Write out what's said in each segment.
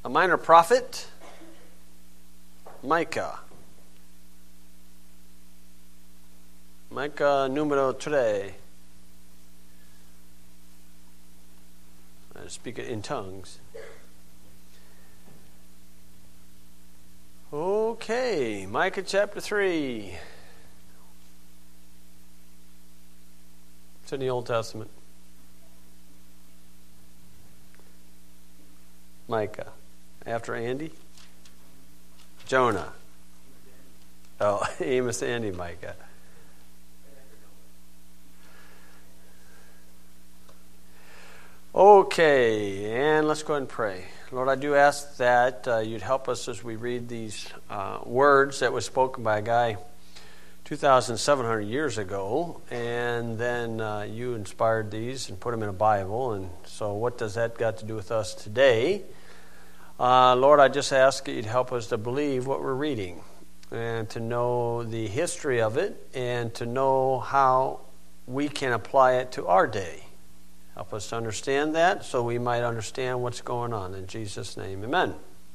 A minor prophet, Micah. Micah numero 3. I speak it in tongues. Okay, Micah chapter 3. It's in the Old Testament. Micah. After Andy? Jonah. Oh, Amos, Andy, Micah. Okay, and let's go ahead and pray. Lord, I do ask that you'd help us as we read these words that was spoken by a guy 2,700 years ago, and then you inspired these and put them in a Bible, and so what does that got to do with us today? Lord, I just ask that you'd help us to believe what we're reading, and to know the history of it, and to know how we can apply it to our day. Help us to understand that so we might understand what's going on. In Jesus' name, amen.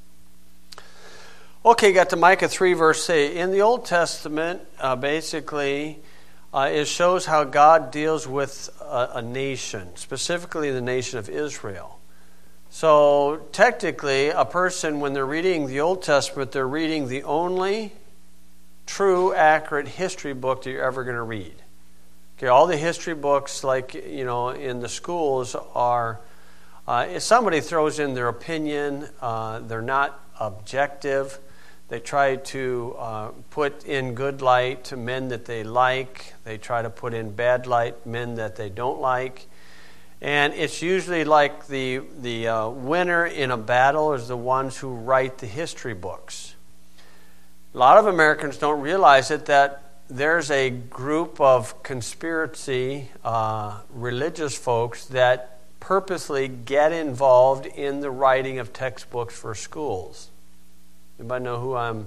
Okay, got to Micah 3, verse 8. In the Old Testament, basically, it shows how God deals with a nation, specifically the nation of Israel. So, technically, a person, when they're reading the Old Testament, they're reading the only true, accurate history book that you're ever going to read. Okay, all the history books, like, in the schools are, if somebody throws in their opinion, they're not objective. They try to put in good light men that they like. They try to put in bad light men that they don't like. And it's usually like the winner in a battle is the ones who write the history books. A lot of Americans don't realize that there's a group of conspiracy religious folks that purposely get involved in the writing of textbooks for schools. Anybody know who I'm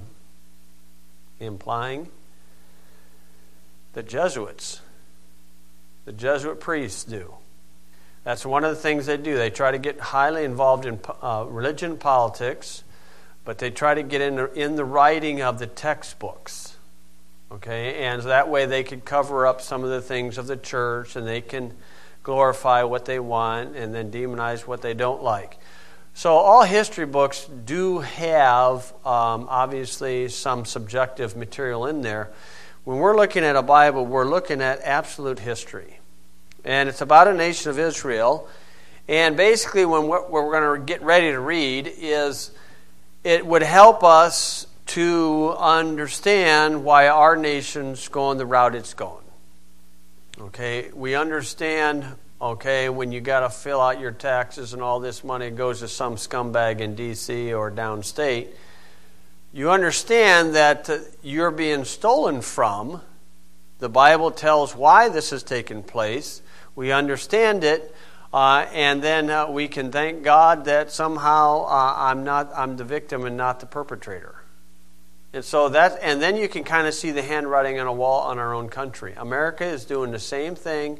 implying? The Jesuits. The Jesuit priests do. That's one of the things they do. They try to get highly involved in religion and politics, but they try to get in the writing of the textbooks. Okay, and that way they can cover up some of the things of the church, and they can glorify what they want and then demonize what they don't like. So all history books do have, obviously, some subjective material in there. When we're looking at a Bible, we're looking at absolute history. And it's about a nation of Israel. And basically, when what we're going to get ready to read is, it would help us to understand why our nation's going the route it's going. Okay, we understand, when you got to fill out your taxes and all this money goes to some scumbag in D.C. or downstate, you understand that you're being stolen from. The Bible tells why this has taken place. We understand it, and then we can thank God that somehow I'm the victim and not the perpetrator. And so and then you can kind of see the handwriting on a wall on our own country. America is doing the same thing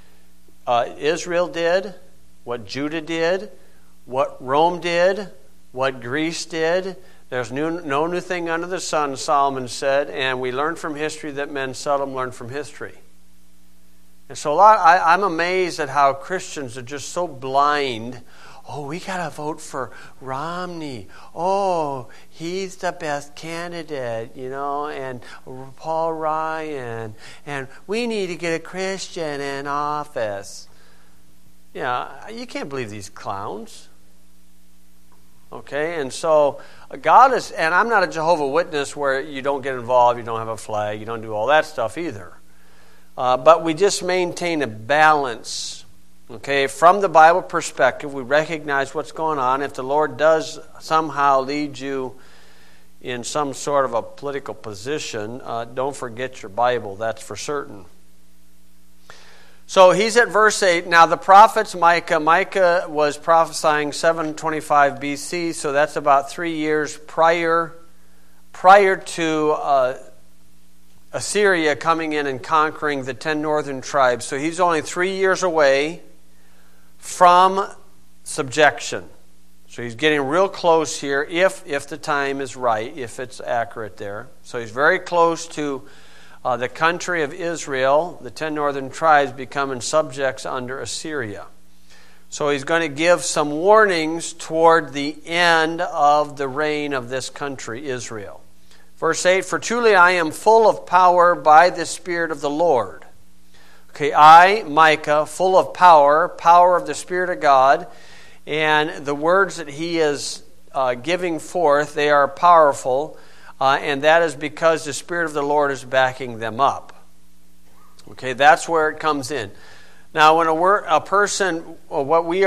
Israel did, what Judah did, what Rome did, what Greece did. There's no new thing under the sun, Solomon said, and we learn from history that men seldom learn from history. And so I'm amazed at how Christians are just so blind. Oh, we got to vote for Romney. Oh, he's the best candidate, and Paul Ryan. And we need to get a Christian in office. You can't believe these clowns. Okay, and so God is, and I'm not a Jehovah's Witness where you don't get involved, you don't have a flag, you don't do all that stuff either. But we just maintain a balance. Okay, from the Bible perspective, we recognize what's going on. If the Lord does somehow lead you in some sort of a political position, don't forget your Bible, that's for certain. So he's at verse 8. Now the prophets, Micah was prophesying 725 BC, so that's about 3 years prior to Assyria coming in and conquering the 10 northern tribes. So he's only 3 years away from subjection. So he's getting real close here if the time is right, if it's accurate there. So he's very close to the country of Israel, the 10 northern tribes becoming subjects under Assyria. So he's going to give some warnings toward the end of the reign of this country, Israel. Verse 8, "For truly I am full of power by the Spirit of the Lord." Okay, I, Micah, full of power of the Spirit of God, and the words that he is giving forth, they are powerful, and that is because the Spirit of the Lord is backing them up. Okay, that's where it comes in. Now, when a person, what we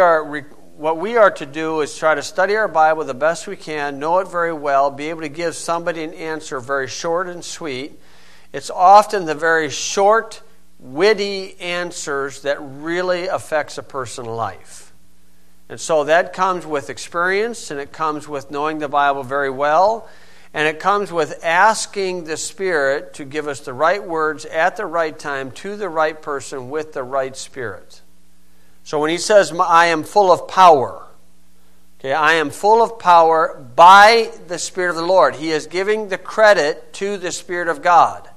are to do is try to study our Bible the best we can, know it very well, be able to give somebody an answer very short and sweet. It's often the very short, witty answers that really affects a person's life. And so that comes with experience, and it comes with knowing the Bible very well, and it comes with asking the Spirit to give us the right words at the right time to the right person with the right spirit. So when he says, I am full of power, okay, I am full of power by the Spirit of the Lord. He is giving the credit to the Spirit of God.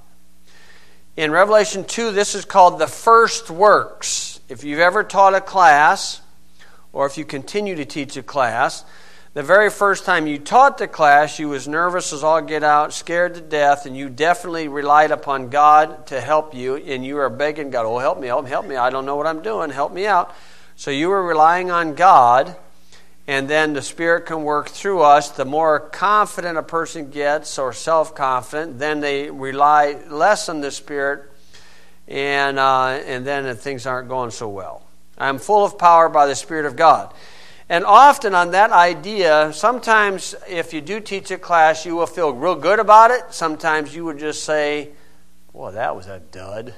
In Revelation 2, this is called the first works. If you've ever taught a class, or if you continue to teach a class, the very first time you taught the class, you was nervous as all get out, scared to death, and you definitely relied upon God to help you, and you were begging God, oh, help me, I don't know what I'm doing, help me out. So you were relying on God, and then the Spirit can work through us. The more confident a person gets, or self-confident, then they rely less on the Spirit, and then things aren't going so well. I'm full of power by the Spirit of God. And often on that idea, sometimes if you do teach a class, you will feel real good about it. Sometimes you would just say, well, that was a dud.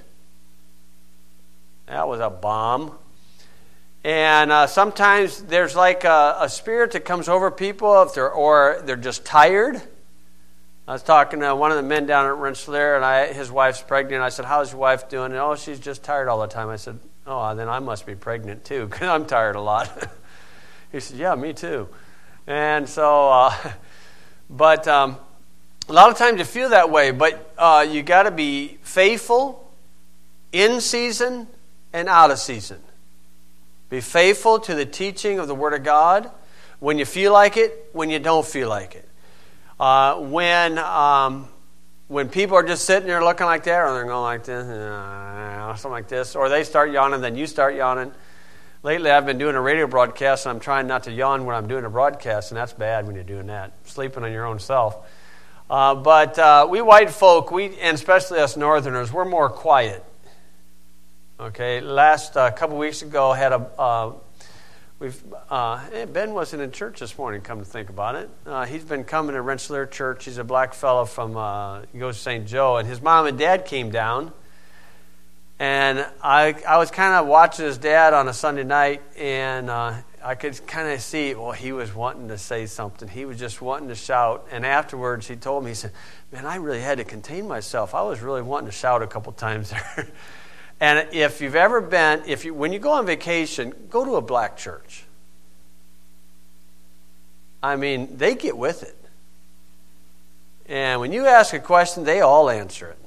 That was a bomb. And sometimes there's like a spirit that comes over people if they're just tired. I was talking to one of the men down at Rensselaer, and his wife's pregnant. I said, how's your wife doing? And, oh, she's just tired all the time. I said, oh, then I must be pregnant too, because I'm tired a lot. He said, yeah, me too. And so, but a lot of times you feel that way, but you got to be faithful in season and out of season. Be faithful to the teaching of the Word of God when you feel like it, when you don't feel like it. When people are just sitting there looking like that, or they're going like this, something like this, or they start yawning, then you start yawning. Lately, I've been doing a radio broadcast, and I'm trying not to yawn when I'm doing a broadcast, and that's bad when you're doing that, sleeping on your own self. But we white folk, and especially us Northerners, we're more quiet. Okay, last couple weeks ago, had Ben wasn't in church this morning, come to think about it. He's been coming to Rensselaer Church. He's a black fellow from, he goes to St. Joe, and his mom and dad came down. And I was kind of watching his dad on a Sunday night, and I could kind of see, well, he was wanting to say something. He was just wanting to shout. And afterwards, he told me, he said, man, I really had to contain myself. I was really wanting to shout a couple times there. And if you've ever been, when you go on vacation, go to a black church. I mean, they get with it. And when you ask a question, they all answer it.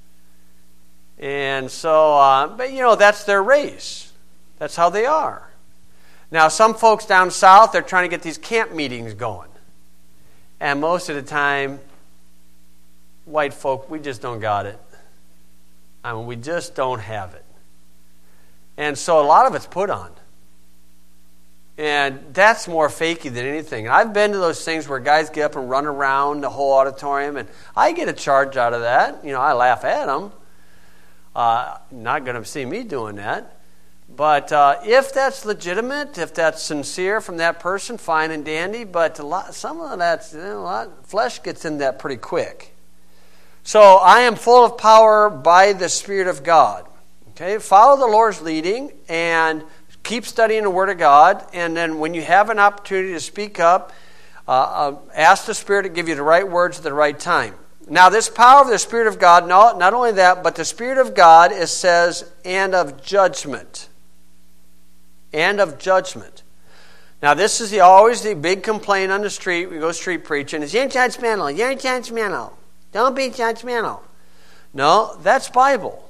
And so, but that's their race. That's how they are. Now, some folks down south, they're trying to get these camp meetings going. And most of the time, white folk, we just don't got it. I mean, we just don't have it. And so a lot of it's put on. And that's more fakey than anything. And I've been to those things where guys get up and run around the whole auditorium, and I get a charge out of that. I laugh at them. Not going to see me doing that. But if that's legitimate, if that's sincere from that person, fine and dandy. But some of that, flesh gets in that pretty quick. So I am full of power by the Spirit of God. Okay, follow the Lord's leading and keep studying the Word of God. And then when you have an opportunity to speak up, ask the Spirit to give you the right words at the right time. Now, this power of the Spirit of God, not only that, but the Spirit of God, it says, and of judgment. And of judgment. Now, this is always the big complaint on the street. We go street preaching. Is you're judgmental. You're judgmental. Don't be judgmental. No, that's Bible.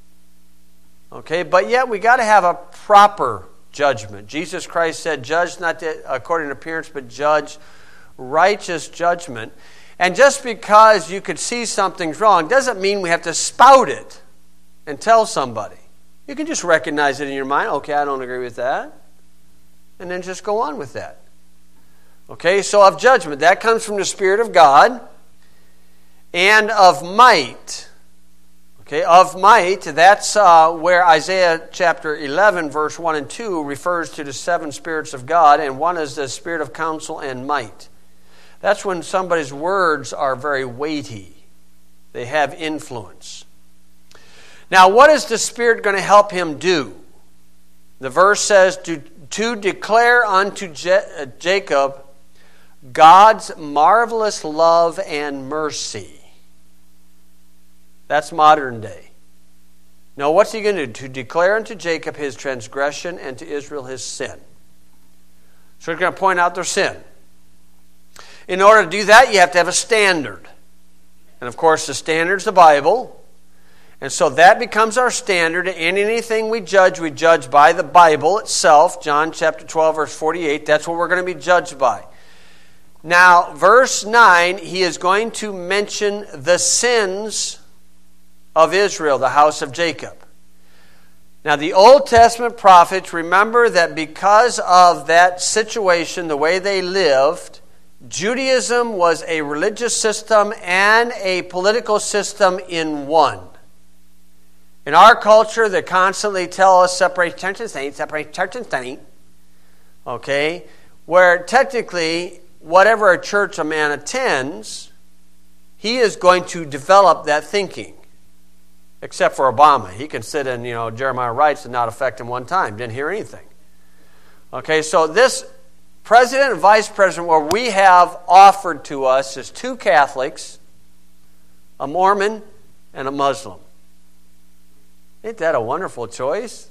Okay, but yet we got to have a proper judgment. Jesus Christ said, judge not according to appearance, but judge righteous judgment. And just because you could see something's wrong doesn't mean we have to spout it and tell somebody. You can just recognize it in your mind. Okay, I don't agree with that. And then just go on with that. Okay, so of judgment, that comes from the Spirit of God. And of might. Okay, of might, that's where Isaiah chapter 11, verse 1 and 2 refers to the 7 spirits of God, and one is the spirit of counsel and might. That's when somebody's words are very weighty. They have influence. Now, what is the Spirit going to help him do? The verse says, to declare unto Jacob God's marvelous love and mercy. That's modern day. Now, what's he going to do? To declare unto Jacob his transgression and to Israel his sin. So he's going to point out their sin. In order to do that, you have to have a standard. And of course, the standard's the Bible. And so that becomes our standard. And anything we judge by the Bible itself. John chapter 12, verse 48. That's what we're going to be judged by. Now, verse 9, he is going to mention the sins of Israel, the house of Jacob. Now, the Old Testament prophets, remember that because of that situation, the way they lived, Judaism was a religious system and a political system in one. In our culture, they constantly tell us separate church and state, separate church and state. Okay? Where technically, whatever a church a man attends, he is going to develop that thinking. Except for Obama. He can sit in, Jeremiah writes and not affect him one time. Didn't hear anything. Okay, so this president and vice president, what we have offered to us is 2 Catholics, a Mormon, and a Muslim. Isn't that a wonderful choice?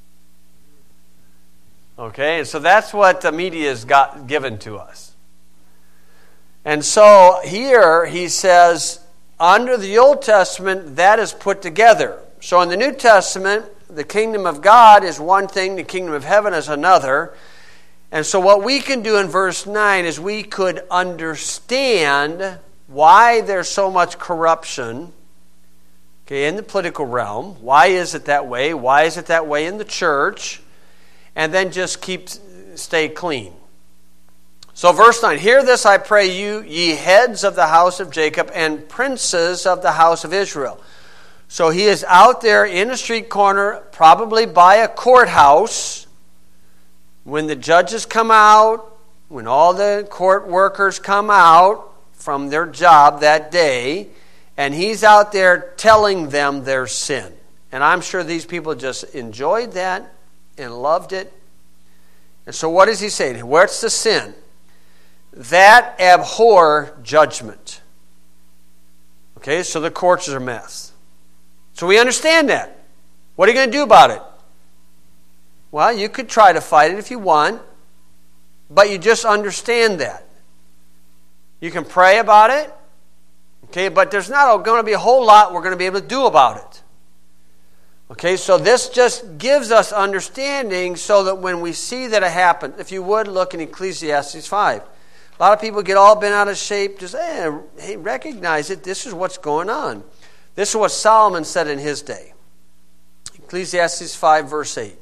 Okay, and so that's what the media has got given to us. And so here he says, under the Old Testament, that is put together. So in the New Testament, the kingdom of God is one thing, the kingdom of heaven is another. And so what we can do in verse 9 is we could understand why there's so much corruption in the political realm. Why is it that way? Why is it that way in the church? And then just stay clean. So verse 9, hear this, I pray you, ye heads of the house of Jacob and princes of the house of Israel. So he is out there in a street corner, probably by a courthouse, when the judges come out, when all the court workers come out from their job that day, and he's out there telling them their sin. And I'm sure these people just enjoyed that and loved it. And so what is he saying? Where's the sin? That abhor judgment. Okay, so the courts are a mess. So we understand that. What are you going to do about it? Well, you could try to fight it if you want, but you just understand that. You can pray about it, okay, but there's not going to be a whole lot we're going to be able to do about it. Okay, so this just gives us understanding so that when we see that it happen, if you would look in Ecclesiastes 5. A lot of people get all bent out of shape, just, hey, recognize it. This is what's going on. This is what Solomon said in his day. Ecclesiastes 5, verse 8.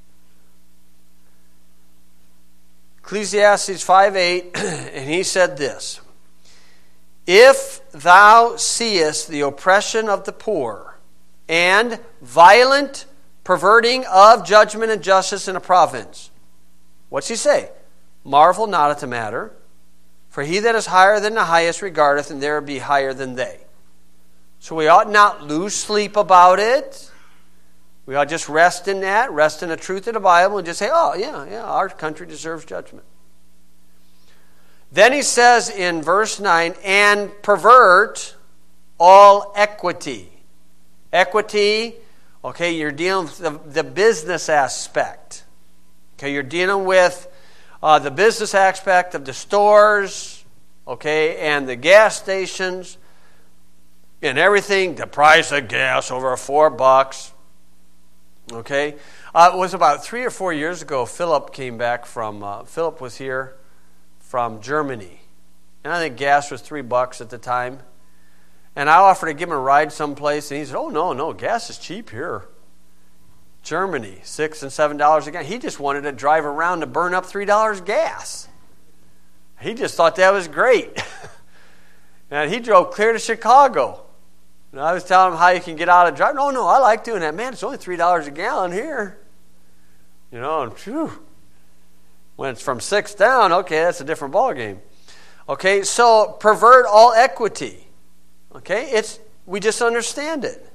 Ecclesiastes 5:8, and he said this, if thou seest the oppression of the poor and violent perverting of judgment and justice in a province. What's he say? Marvel not at the matter. For he that is higher than the highest regardeth, and there be higher than they. So we ought not lose sleep about it. We ought just rest in that, rest in the truth of the Bible, and just say, oh, yeah, our country deserves judgment. Then he says in verse 9, and pervert all equity. Equity, okay, you're dealing with the business aspect. Okay, you're dealing with the business aspect of the stores, okay, and the gas stations, and everything, the price of gas over $4, okay. It was about 3 or 4 years ago, Philip was here from Germany. And I think gas was $3 at the time. And I offered to give him a ride someplace, and he said, "Oh, no, gas is cheap here. Germany, $6 and $7 a gallon." He just wanted to drive around to burn up $3 gas. He just thought that was great. And he drove clear to Chicago. And I was telling him how you can get out of driving. No, I like doing that. Man, it's only $3 a gallon here. You know, and phew. When it's from 6 down, okay, that's a different ballgame. Okay, so pervert all equity. Okay, we just understand it.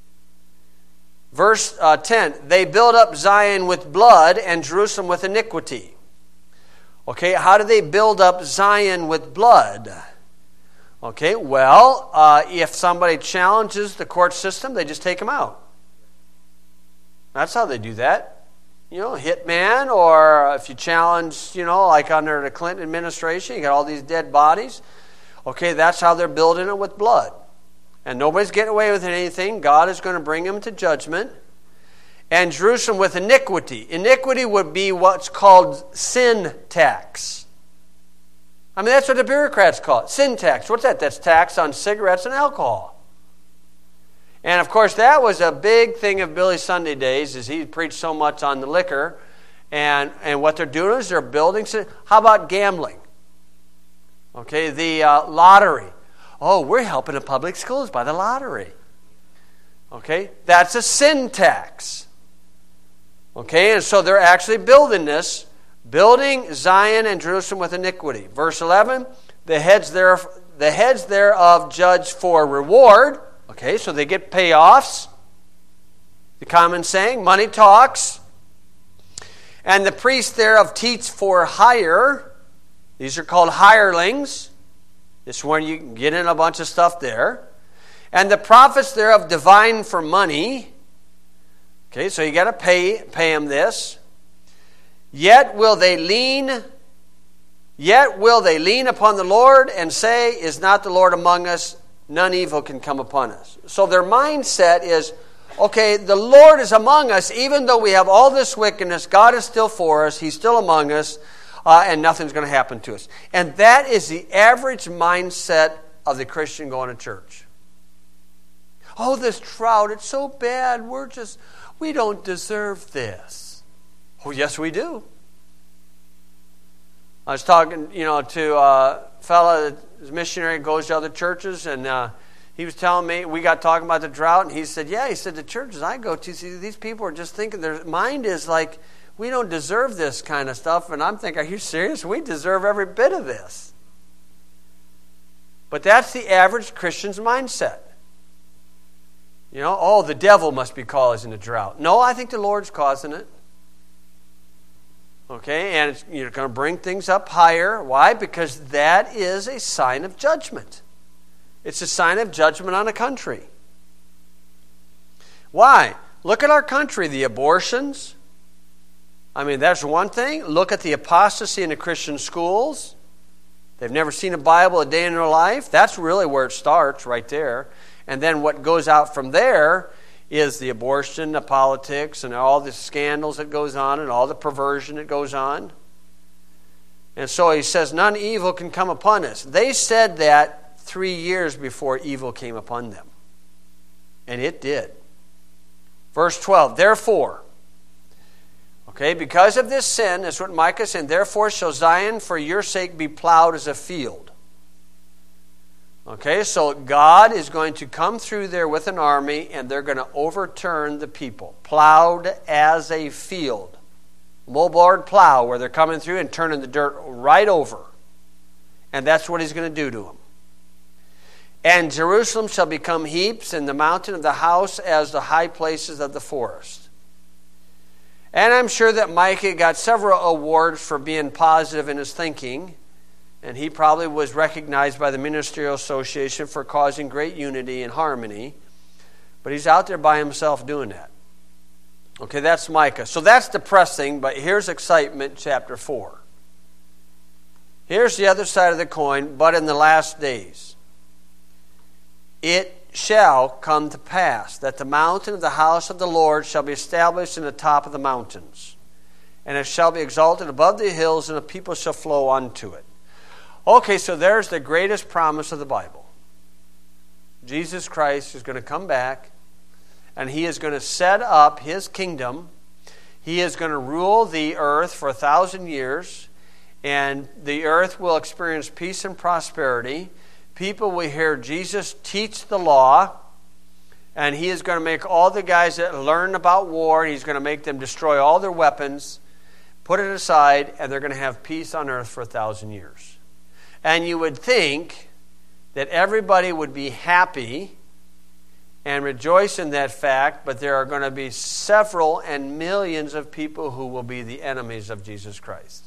Verse 10, they build up Zion with blood and Jerusalem with iniquity. Okay, how do they build up Zion with blood? Okay, well, if somebody challenges the court system, they just take them out. That's how they do that. You know, hitman, or if you challenge, you know, like under the Clinton administration, you got all these dead bodies. Okay, that's how they're building it with blood. And nobody's getting away with anything. God is going to bring them to judgment. And Jerusalem with iniquity. Iniquity would be what's called sin tax. I mean, that's what the bureaucrats call it, sin tax. What's that? That's tax on cigarettes and alcohol. And, of course, that was a big thing of Billy Sunday days, is he preached so much on the liquor. And what they're doing is they're building. How about gambling? Okay, the lottery. Oh, we're helping the public schools by the lottery. Okay, that's a sin tax. Okay, and so they're actually building this, building Zion and Jerusalem with iniquity. Verse 11, the heads thereof judge for reward. Okay, so they get payoffs. The common saying, money talks. And the priests thereof teach for hire. These are called hirelings. This is where you can get in a bunch of stuff there. And the prophets thereof divine for money. Okay, so you got to pay them this. Yet will they lean upon the Lord and say, is not the Lord among us? None evil can come upon us. So their mindset is, okay, the Lord is among us. Even though we have all this wickedness, God is still for us. He's still among us. And nothing's going to happen to us. And that is the average mindset of the Christian going to church. Oh, this drought, it's so bad. We don't deserve this. Oh, yes, we do. I was talking, to a fellow, a missionary, goes to other churches, and he was telling me, we got talking about the drought, and he said, the churches I go to, see, these people are just thinking, their mind is like, we don't deserve this kind of stuff. And I'm thinking, are you serious? We deserve every bit of this. But that's the average Christian's mindset. The devil must be causing the drought. No, I think the Lord's causing it. Okay, and you're going to bring things up higher. Why? Because that is a sign of judgment. It's a sign of judgment on a country. Why? Look at our country, the abortions. I mean, that's one thing. Look at the apostasy in the Christian schools. They've never seen a Bible a day in their life. That's really where it starts, right there. And then what goes out from there is the abortion, the politics, and all the scandals that goes on, and all the perversion that goes on. And so he says, none evil can come upon us. They said that 3 years before evil came upon them. And it did. Verse 12, therefore, okay, because of this sin, that's what Micah said, therefore shall Zion for your sake be plowed as a field. Okay, so God is going to come through there with an army, and they're going to overturn the people. Plowed as a field. Moldboard plow, where they're coming through and turning the dirt right over. And that's what he's going to do to them. And Jerusalem shall become heaps, and the mountain of the house as the high places of the forest. And I'm sure that Micah got several awards for being positive in his thinking. And he probably was recognized by the Ministerial Association for causing great unity and harmony. But he's out there by himself doing that. Okay, that's Micah. So that's depressing, but here's excitement, chapter 4. Here's the other side of the coin. But in the last days, it shall come to pass that the mountain of the house of the Lord shall be established in the top of the mountains, and it shall be exalted above the hills, and the people shall flow unto it. Okay, so there's the greatest promise of the Bible. Jesus Christ is going to come back, and he is going to set up his kingdom. He is going to rule the earth for 1,000 years, and the earth will experience peace and prosperity. People will hear Jesus teach the law, and he is going to make all the guys that learn about war, he's going to make them destroy all their weapons, put it aside, and they're going to have peace on earth for 1,000 years. And you would think that everybody would be happy and rejoice in that fact, but there are going to be several and millions of people who will be the enemies of Jesus Christ.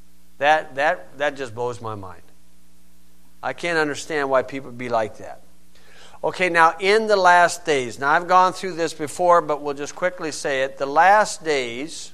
That just blows my mind. I can't understand why people would be like that. Okay, now in the last days, now I've gone through this before, but we'll just quickly say it. The last days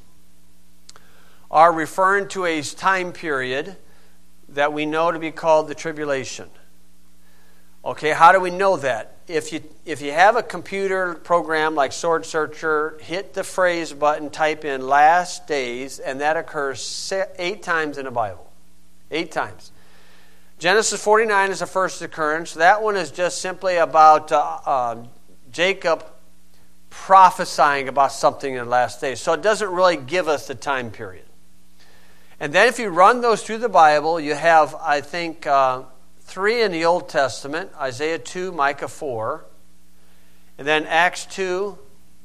are referring to a time period that we know to be called the tribulation. Okay, how do we know that? If you have a computer program like Sword Searcher, hit the phrase button, type in last days, and that occurs 8 times in the Bible. 8 times. Genesis 49 is the first occurrence. That one is just simply about Jacob prophesying about something in the last days. So it doesn't really give us the time period. And then if you run those through the Bible, you have, I think, 3 in the Old Testament, Isaiah 2, Micah 4, and then Acts 2,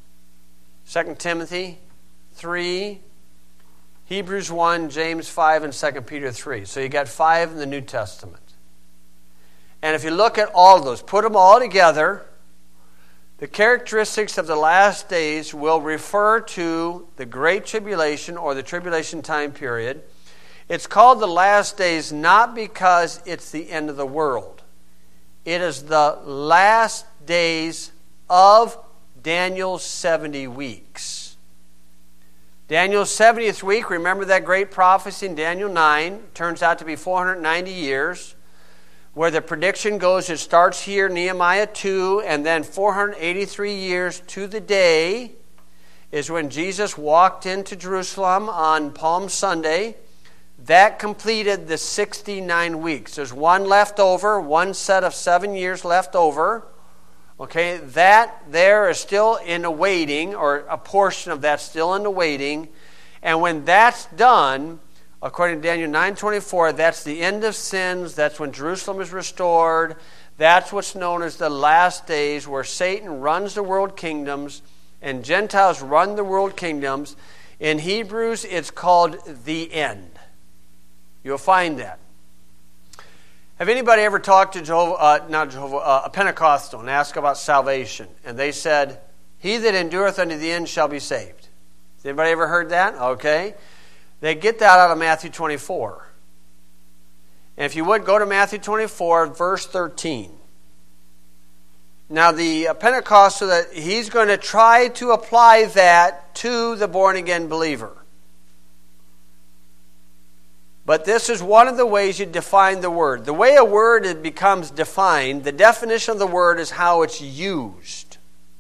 2 Timothy 3, Hebrews 1, James 5, and 2 Peter 3. So you got 5 in the New Testament. And if you look at all of those, put them all together, the characteristics of the last days will refer to the Great Tribulation or the tribulation time period. It's called the last days not because it's the end of the world. It is the last days of Daniel's 70 weeks. Daniel's 70th week, remember that great prophecy in Daniel 9, turns out to be 490 years. Where the prediction goes, it starts here, Nehemiah 2, and then 483 years to the day is when Jesus walked into Jerusalem on Palm Sunday. That completed the 69 weeks. There's one left over, one set of 7 years left over. Okay, that there is still in the waiting, or a portion of that still in the waiting. And when that's done, according to Daniel 9:24, that's the end of sins. That's when Jerusalem is restored. That's what's known as the last days, where Satan runs the world kingdoms and Gentiles run the world kingdoms. In Hebrews, it's called the end. You'll find that. Have anybody ever talked to a Pentecostal and asked about salvation? And they said, "He that endureth unto the end shall be saved." Has anybody ever heard that? Okay. They get that out of Matthew 24. And if you would, go to Matthew 24, verse 13. Now, the Pentecostal, he's going to try to apply that to the born-again believer. But this is one of the ways you define the word. The way a word becomes defined, the definition of the word is how it's used.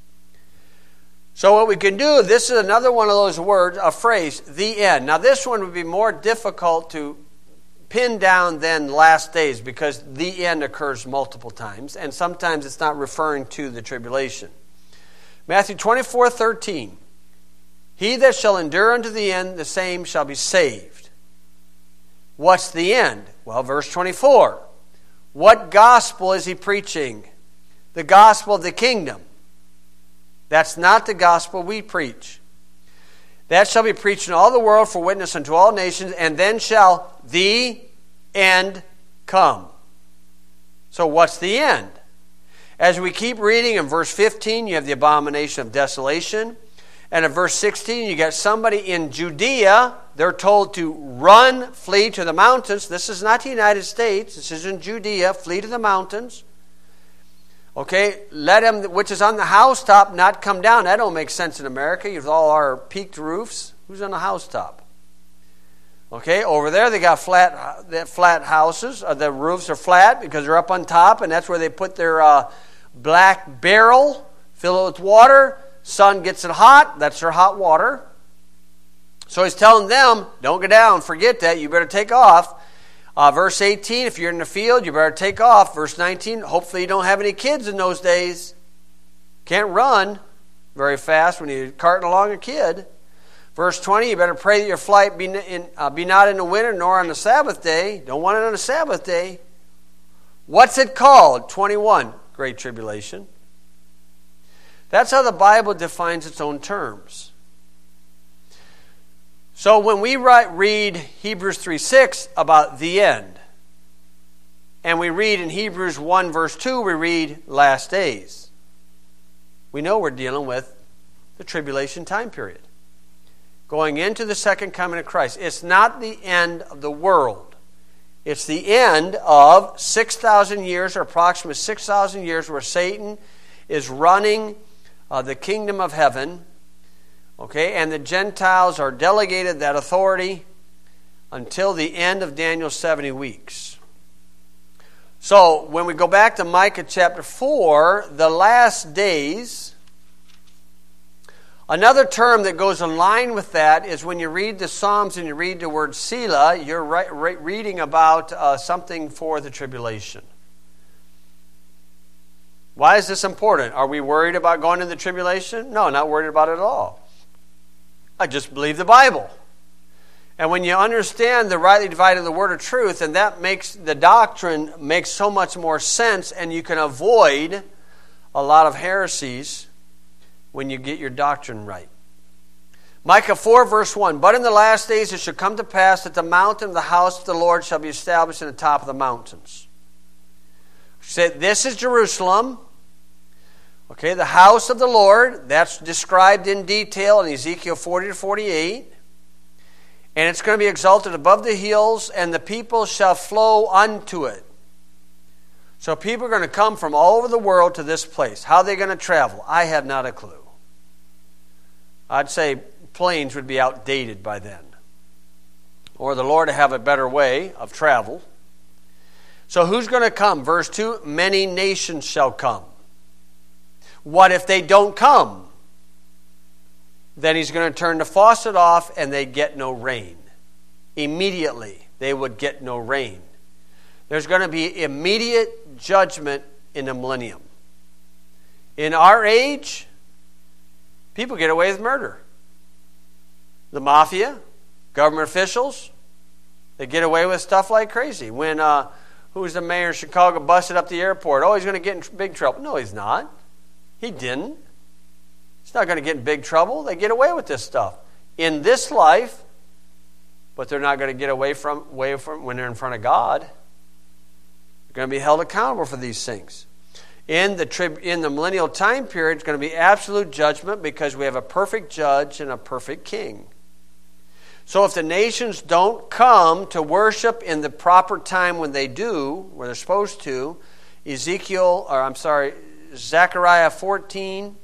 So what we can do, this is another one of those words, a phrase, the end. Now this one would be more difficult to pin down than last days because the end occurs multiple times, and sometimes it's not referring to the tribulation. Matthew 24:13. He that shall endure unto the end, the same shall be saved. What's the end? Well, verse 24. What gospel is he preaching? The gospel of the kingdom. That's not the gospel we preach. That shall be preached in all the world for witness unto all nations, and then shall the end come. So what's the end? As we keep reading in verse 15, you have the abomination of desolation. And in verse 16, you get somebody in Judea. They're told to run, flee to the mountains. This is not the United States. This is in Judea. Flee to the mountains. Okay, let him which is on the housetop not come down. That don't make sense in America with all our peaked roofs. Who's on the housetop? Okay, over there they got flat houses. The roofs are flat because they're up on top, and that's where they put their black barrel, fill it with water. Sun gets it hot. That's their hot water. So he's telling them, don't go down. Forget that. You better take off. Verse 18, if you're in the field, you better take off. Verse 19, hopefully you don't have any kids in those days. Can't run very fast when you're carting along a kid. Verse 20, you better pray that your flight be not in the winter nor on the Sabbath day. Don't want it on the Sabbath day. What's it called? 21, Great Tribulation. That's how the Bible defines its own terms. So when we read Hebrews 3:6 about the end, and we read in Hebrews 1 verse 2, we read last days, we know we're dealing with the tribulation time period. Going into the second coming of Christ. It's not the end of the world. It's the end of 6,000 years, or approximately 6,000 years, where Satan is running the kingdom of heaven. Okay, and the Gentiles are delegated that authority until the end of Daniel's 70 weeks. So, when we go back to Micah chapter 4, the last days, another term that goes in line with that is when you read the Psalms and you read the word Selah, you're reading about something for the tribulation. Why is this important? Are we worried about going into the tribulation? No, not worried about it at all. I just believe the Bible. And when you understand the rightly divided the word of truth, and that makes the doctrine makes so much more sense, and you can avoid a lot of heresies when you get your doctrine right. Micah 4 verse 1, but in the last days it shall come to pass that the mountain of the house of the Lord shall be established in the top of the mountains. Say, this is Jerusalem. Okay, the house of the Lord, that's described in detail in Ezekiel 40 to 48. And it's going to be exalted above the hills, and the people shall flow unto it. So people are going to come from all over the world to this place. How are they going to travel? I have not a clue. I'd say planes would be outdated by then. Or the Lord to have a better way of travel. So who's going to come? Verse 2, many nations shall come. What if they don't come? Then he's going to turn the faucet off and they get no rain. Immediately, they would get no rain. There's going to be immediate judgment in the millennium. In our age, people get away with murder. The mafia, government officials, they get away with stuff like crazy. When, who was the mayor of Chicago, busted up the airport? Oh, he's going to get in big trouble. No, he's not. He didn't. He's not going to get in big trouble. They get away with this stuff in this life, but they're not going to get away from when they're in front of God. They're going to be held accountable for these things. In the millennial time period, it's going to be absolute judgment because we have a perfect judge and a perfect king. So if the nations don't come to worship in the proper time when they do, where they're supposed to, Zechariah 14,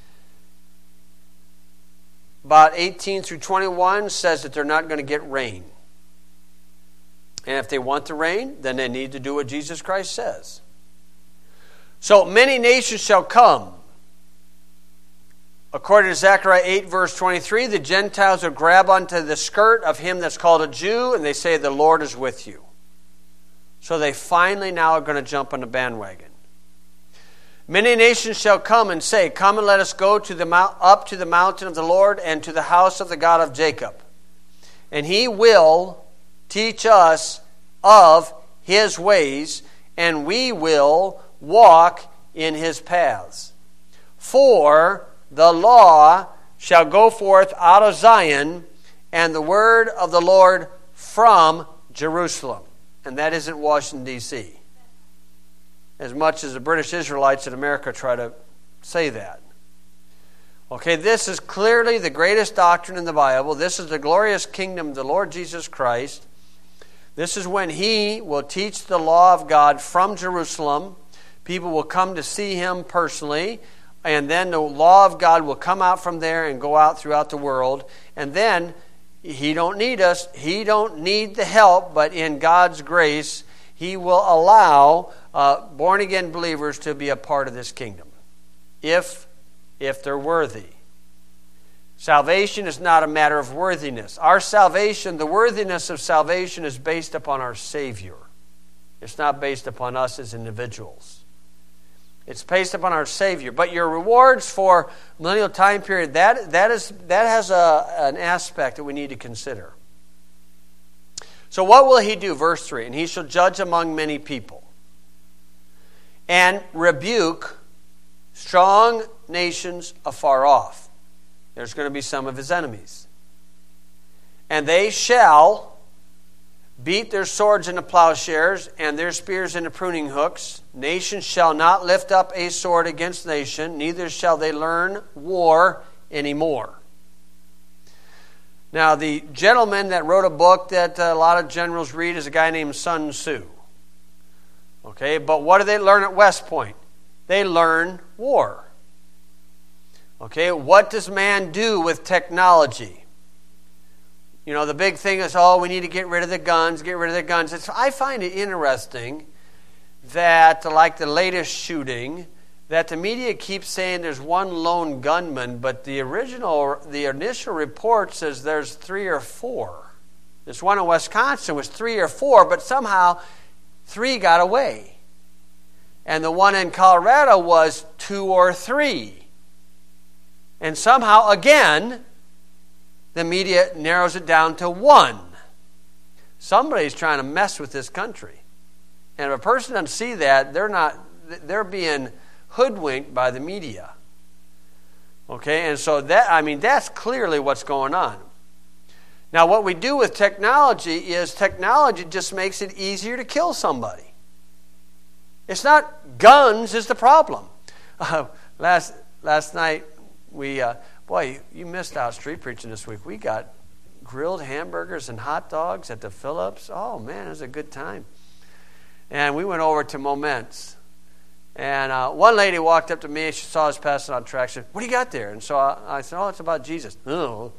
about 18 through 21 says that they're not going to get rain. And if they want the rain, then they need to do what Jesus Christ says. So many nations shall come. According to Zechariah 8 verse 23, the Gentiles will grab onto the skirt of him that's called a Jew, and they say, the Lord is with you. So they finally now are going to jump on the bandwagon. Many nations shall come and say, come and let us go up to the mountain of the Lord and to the house of the God of Jacob. And he will teach us of his ways, and we will walk in his paths. For the law shall go forth out of Zion, and the word of the Lord from Jerusalem. And that isn't Washington, D.C., as much as the British Israelites in America try to say that. Okay, this is clearly the greatest doctrine in the Bible. This is the glorious kingdom of the Lord Jesus Christ. This is when he will teach the law of God from Jerusalem. People will come to see him personally, and then the law of God will come out from there and go out throughout the world. And then He don't need us. He don't need the help, but in God's grace, He will allow born-again believers to be a part of this kingdom, if they're worthy. Salvation is not a matter of worthiness. Our salvation, the worthiness of salvation is based upon our Savior. It's not based upon us as individuals. It's based upon our Savior. But your rewards for millennial time period, that has an aspect that we need to consider. So what will He do? Verse 3, and He shall judge among many people and rebuke strong nations afar off. There's going to be some of His enemies. And they shall beat their swords into plowshares and their spears into pruning hooks. Nation shall not lift up a sword against nation, neither shall they learn war anymore. Now, the gentleman that wrote a book that a lot of generals read is a guy named Sun Tzu. Okay, but what do they learn at West Point? They learn war. Okay, what does man do with technology? You know, the big thing is, we need to get rid of the guns, I find it interesting that, like the latest shooting, that the media keeps saying there's one lone gunman, but the initial report says there's 3 or 4. This one in Wisconsin was 3 or 4, but somehow 3 got away. And the one in Colorado was 2 or 3. And somehow, again, the media narrows it down to 1. Somebody's trying to mess with this country. And if a person doesn't see that, they're being hoodwinked by the media. Okay, and so that's clearly what's going on. Now, what we do with technology is technology just makes it easier to kill somebody. It's not guns is the problem. Last night, you missed out street preaching this week. We got grilled hamburgers and hot dogs at the Phillips. Oh, man, it was a good time. And we went over to Moments. And one lady walked up to me. She saw us passing on tracks. She said, "What do you got there?" And so I said, "It's about Jesus." "Oh."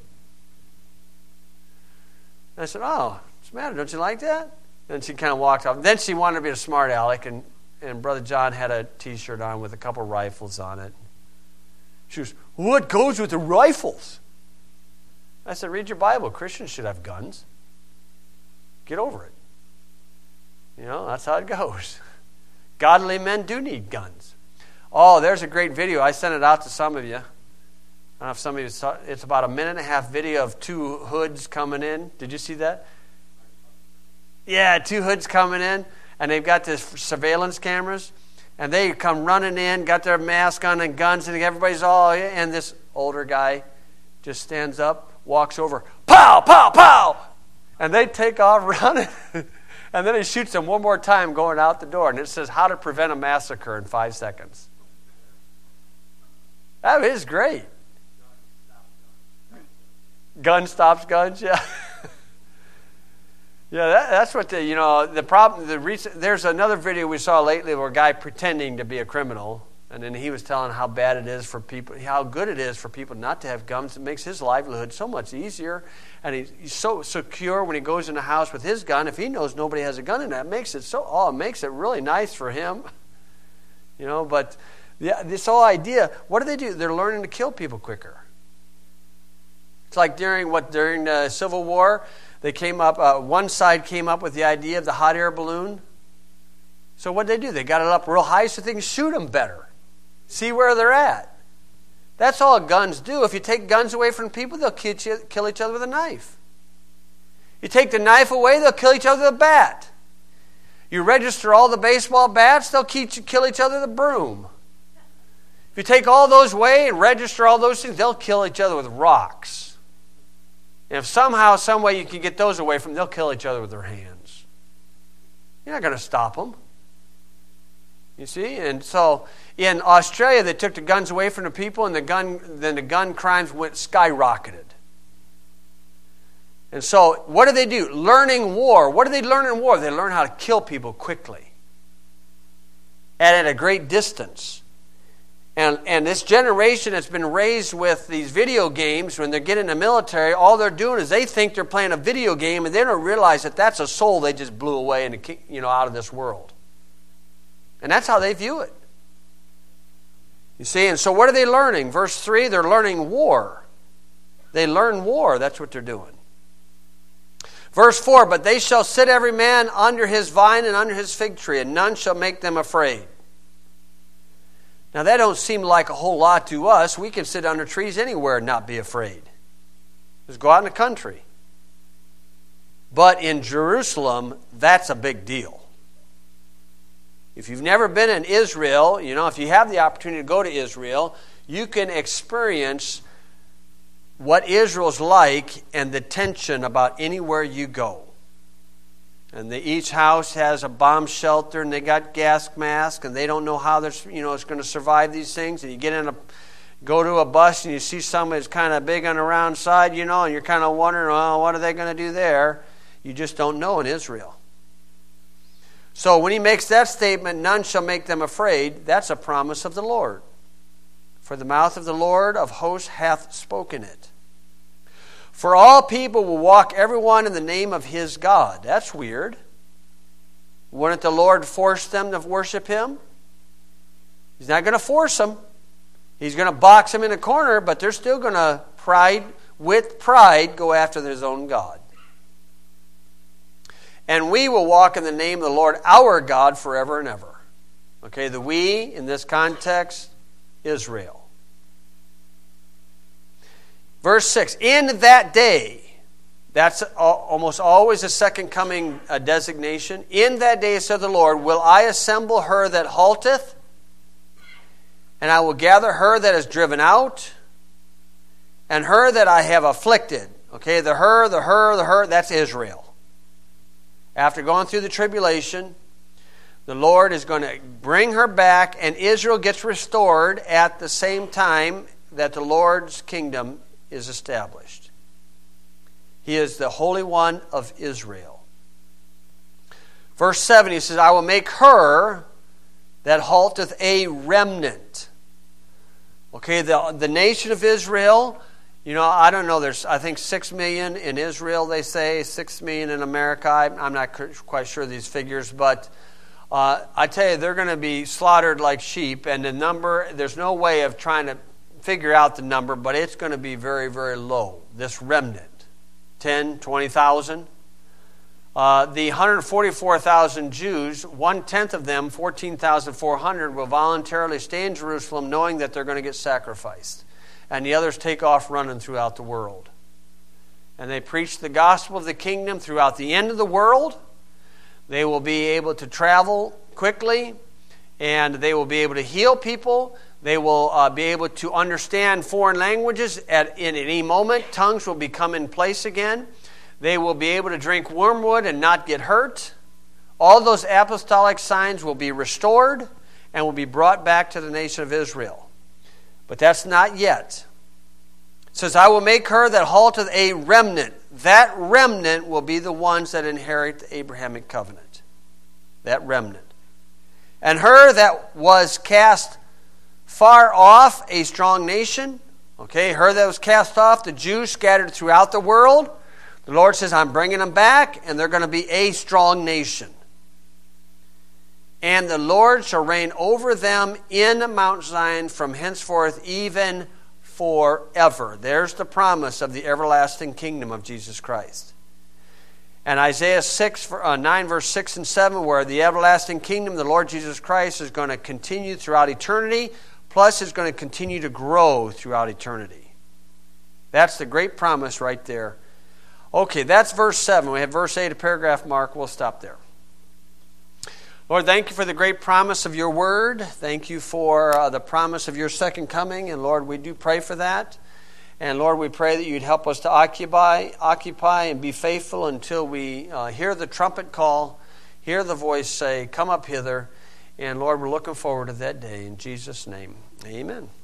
And I said, "Oh, what's the matter? Don't you like that?" And she kind of walked off. Then she wanted to be a smart aleck. And Brother John had a T-shirt on with a couple rifles on it. She goes, "What goes with the rifles?" I said, "Read your Bible. Christians should have guns. Get over it." That's how it goes. Godly men do need guns. Oh, there's a great video. I sent it out to some of you. I don't know if some of you saw it. It's about a 1.5-minute video of 2 hoods coming in. Did you see that? Yeah, 2 hoods coming in. And they've got this surveillance cameras. And they come running in, got their mask on and guns, and everybody's and this older guy just stands up, walks over, pow, pow, pow! And they take off running. And then he shoots them one more time going out the door. And it says, "How to prevent a massacre in 5 seconds." That is great. Gun stops guns, yeah. Yeah, that's what the problem. There's another video we saw lately where a guy pretending to be a criminal, and then he was telling how bad it is for people, how good it is for people not to have guns. It makes his livelihood so much easier, and he's so secure when he goes in the house with his gun. If he knows nobody has a gun in that, it makes it really nice for him. But this whole idea, what do? They're learning to kill people quicker. It's like during the Civil War. They came up, one side came up with the idea of the hot air balloon. So what did they do? They got it up real high so they can shoot them better. See where they're at. That's all guns do. If you take guns away from people, they'll kill each other with a knife. You take the knife away, they'll kill each other with a bat. You register all the baseball bats, they'll kill each other with a broom. If you take all those away and register all those things, they'll kill each other with rocks. And if somehow, some way you can get those away from them, they'll kill each other with their hands. You're not going to stop them. You see? And so in Australia, they took the guns away from the people, and the gun crimes went skyrocketed. And so what do? Learning war. What do they learn in war? They learn how to kill people quickly and at a great distance. And this generation that's been raised with these video games, when they get in the military, all they're doing is they think they're playing a video game, and they don't realize that that's a soul they just blew away and out of this world. And that's how they view it. You see, and so what are they learning? Verse 3, they're learning war. They learn war. That's what they're doing. Verse 4, but they shall sit every man under his vine and under his fig tree, and none shall make them afraid. Now that don't seem like a whole lot to us. We can sit under trees anywhere and not be afraid. Just go out in the country. But in Jerusalem, that's a big deal. If you've never been in Israel, if you have the opportunity to go to Israel, you can experience what Israel's like and the tension about anywhere you go. And each house has a bomb shelter, and they got gas masks, and they don't know how it's going to survive these things. And you go to a bus, and you see somebody that's kind of big on the round side, and you're kind of wondering, what are they going to do there? You just don't know in Israel. So when he makes that statement, none shall make them afraid, that's a promise of the Lord. For the mouth of the Lord of hosts hath spoken it. For all people will walk everyone in the name of his God. That's weird. Wouldn't the Lord force them to worship him? He's not going to force them. He's going to box them in a corner, but they're still going to, with pride, go after their own God. And we will walk in the name of the Lord our God forever and ever. Okay, the we, in this context, Israel. Verse 6, in that day, that's almost always a second coming designation. In that day, said the Lord, will I assemble her that halteth, and I will gather her that is driven out, and her that I have afflicted. Okay, the her, that's Israel. After going through the tribulation, the Lord is going to bring her back, and Israel gets restored at the same time that the Lord's kingdom is established. He is the Holy One of Israel. Verse 7, he says, I will make her that halteth a remnant. Okay, the nation of Israel, I don't know, there's, I think 6 million in Israel, they say, 6 million in America. I'm not quite sure of these figures, but I tell you, they're going to be slaughtered like sheep, and the number, there's no way of trying to figure out the number, but it's going to be very, very low. This remnant, 10, 20,000. The 144,000 Jews, 1/10 of them, 14,400, will voluntarily stay in Jerusalem knowing that they're going to get sacrificed. And the others take off running throughout the world. And they preach the gospel of the kingdom throughout the end of the world. They will be able to travel quickly, and they will be able to heal people. They will be able to understand foreign languages in any moment. Tongues will become in place again. They will be able to drink wormwood and not get hurt. All those apostolic signs will be restored and will be brought back to the nation of Israel. But that's not yet. It says, I will make her that halteth a remnant. That remnant will be the ones that inherit the Abrahamic covenant. That remnant. And her that was cast far off, a strong nation. Okay, her that was cast off, the Jews scattered throughout the world. The Lord says, I'm bringing them back, and they're going to be a strong nation. And the Lord shall reign over them in Mount Zion from henceforth even forever. There's the promise of the everlasting kingdom of Jesus Christ. And Isaiah 9 verse 6 and 7, where the everlasting kingdom, the Lord Jesus Christ, is going to continue throughout eternity, plus is going to continue to grow throughout eternity. That's the great promise right there. Okay, that's verse 7. We have verse 8, a paragraph mark. We'll stop there. Lord, thank you for the great promise of your word. Thank you for the promise of your second coming. And Lord, we do pray for that. And Lord, we pray that you'd help us to occupy and be faithful until we hear the trumpet call, hear the voice say, come up hither. And Lord, we're looking forward to that day. In Jesus' name, amen.